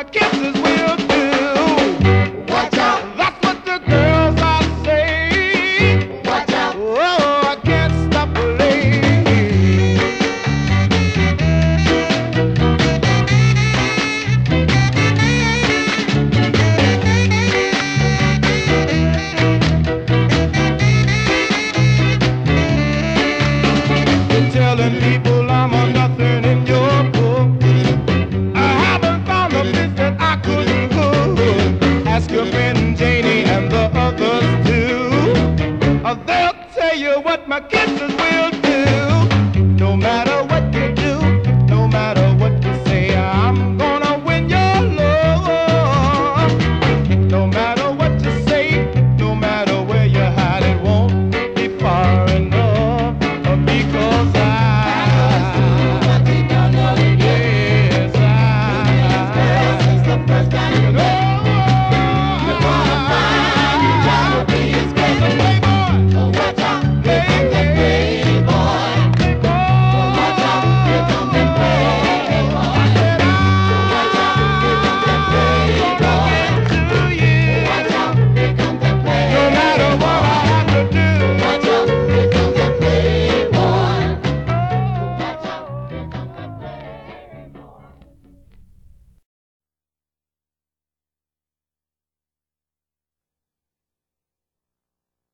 kisses will do. Watch out. That's what the girls are saying. Watch out. Oh, I can't stop playing. You're telling people I'm a nothing in your book. I haven't found a place that I couldn't go. Ask your friend Janie and the others too. They'll tell you what my kisses will